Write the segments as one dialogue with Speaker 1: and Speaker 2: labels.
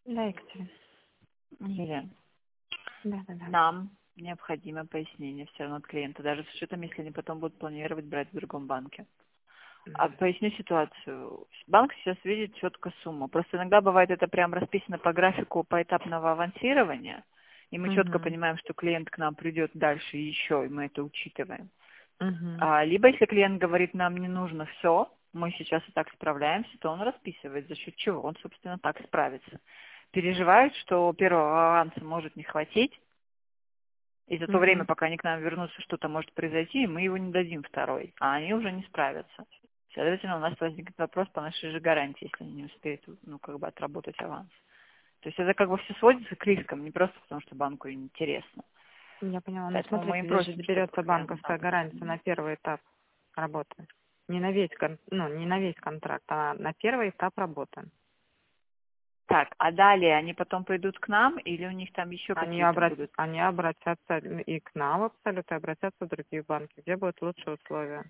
Speaker 1: Да, Екатерина.
Speaker 2: Елена,
Speaker 1: Да.
Speaker 2: нам необходимо пояснение все равно от клиента, даже с учетом, если они потом будут планировать брать в другом банке. А поясню ситуацию. Банк сейчас видит четко сумму. Просто иногда бывает это прям расписано по графику поэтапного авансирования, и мы четко
Speaker 1: Угу.
Speaker 2: понимаем, что клиент к нам придет дальше еще, и мы это учитываем.
Speaker 1: Угу.
Speaker 2: Либо если клиент говорит, нам не нужно все, мы сейчас и так справляемся, то он расписывает, за счет чего он, собственно, так справится. Переживают, что первого аванса может не хватить, и за то время,
Speaker 1: Угу.
Speaker 2: пока они к нам вернутся, что-то может произойти, и мы его не дадим второй, а они уже не справятся. Следовательно, у нас возникнет вопрос по нашей же гарантии, если они не успеют, отработать аванс. То есть это все сводится к рискам, не просто потому, что банку интересно.
Speaker 1: Я поняла. Ну,
Speaker 2: Поэтому мы им
Speaker 1: смотрите, здесь же
Speaker 2: просим, чтобы
Speaker 1: берется
Speaker 2: клиент
Speaker 1: банковская
Speaker 2: знал.
Speaker 1: гарантия на первый этап работы. Не на весь, не на весь контракт, а на первый этап работы.
Speaker 2: Так, а далее они потом пойдут к нам, или у них там еще какие-то будут?
Speaker 1: Они обратятся и к нам абсолютно, и обратятся в другие банки, где будут лучшие условия.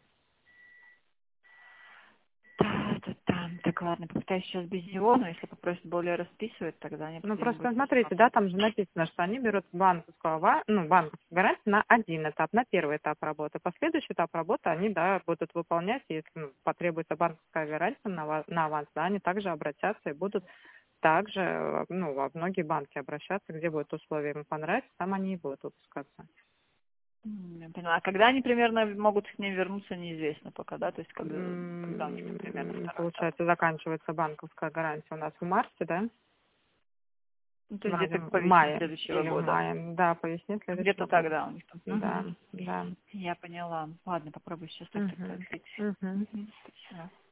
Speaker 2: Так, ладно, попытаюсь сейчас без него, но если попросят более расписывать, тогда
Speaker 1: Ну,
Speaker 2: необходимо
Speaker 1: просто
Speaker 2: будет
Speaker 1: смотрите, да, там же написано, что они берут банковскую гарантию на один этап, на первый этап работы. Последующий этап работы они, да, будут выполнять, если потребуется банковская гарантия на аванс, да, они также обратятся и будут также, во многие банки обращаться, где будут условия им понравиться, там они и будут выпускаться.
Speaker 2: Я поняла. А когда они примерно могут к ним вернуться, неизвестно пока, да? То есть когда у них там примерно второй этап?
Speaker 1: Получается, заканчивается банковская гарантия у нас в марте, да?
Speaker 2: Ну, то есть где-то
Speaker 1: В
Speaker 2: по весне
Speaker 1: мае
Speaker 2: следующего
Speaker 1: или в
Speaker 2: года.
Speaker 1: мае, да, по весне
Speaker 2: Где-то
Speaker 1: следующего года.
Speaker 2: тогда у них там.
Speaker 1: Да, да.
Speaker 2: Я поняла. Ладно, попробую сейчас так тогда
Speaker 1: Угу.
Speaker 2: открыть.
Speaker 1: Угу.
Speaker 2: Спасибо.